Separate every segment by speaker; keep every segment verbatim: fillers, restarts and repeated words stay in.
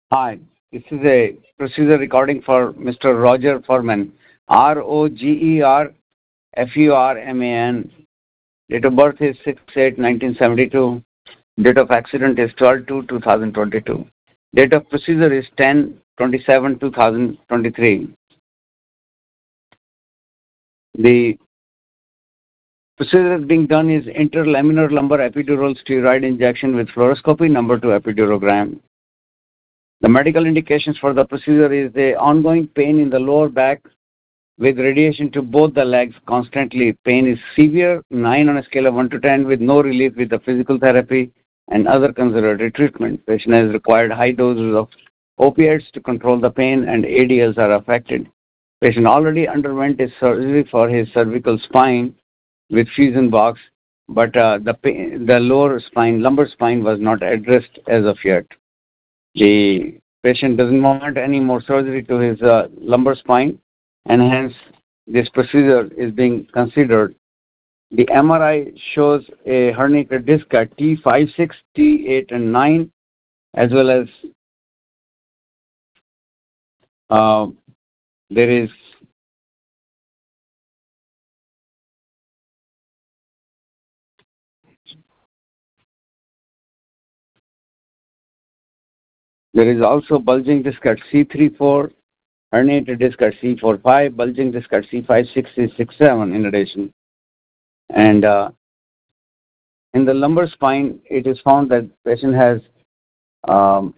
Speaker 1: Hi, this is a procedure recording for Mister Roger Furman, R O G E R F U R M A N. Date of birth is six eight nineteen seventy-two. Date of accident is twelve two two thousand twenty-two. Date of procedure is ten twenty-seven two thousand twenty-three. The procedure being done is interlaminar lumbar epidural steroid injection with fluoroscopy, number two epidurogram. The medical indications for the procedure is the ongoing pain in the lower back with radiation to both the legs constantly. Pain is severe, nine on a scale of one to ten, with no relief with the physical therapy and other conservative treatment. Patient has required high doses of opiates to control the pain, and A D Ls are affected. Patient already underwent a surgery for his cervical spine with fusion box, but uh, the, pain, the lower spine, lumbar spine was not addressed as of yet. The patient doesn't want any more surgery to his uh, lumbar spine, and hence this procedure is being considered. The M R I shows a herniated disc at T five, six, T eight, and nine, as well as uh, there is there is also bulging disc at C three four, herniated disc at C four five, bulging disc at C five, six, six, seven in addition. And uh, in the lumbar spine, it is found that the patient has um,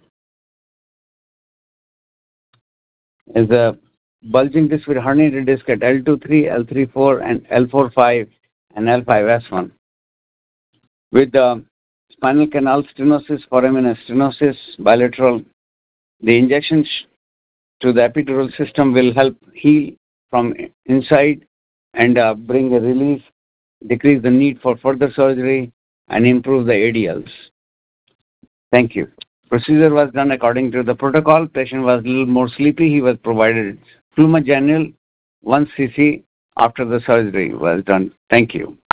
Speaker 1: is a bulging disc with herniated disc at L two three, L three four, and L four five, and L five S one. With the spinal canal stenosis, foramen stenosis, bilateral, the injections to the epidural system will help heal from inside and uh, bring a relief, decrease the need for further surgery, and improve the A D Ls. Thank you. Procedure was done according to the protocol. Patient was a little more sleepy. He was provided Flumagenil one c c after the surgery was done. Thank you.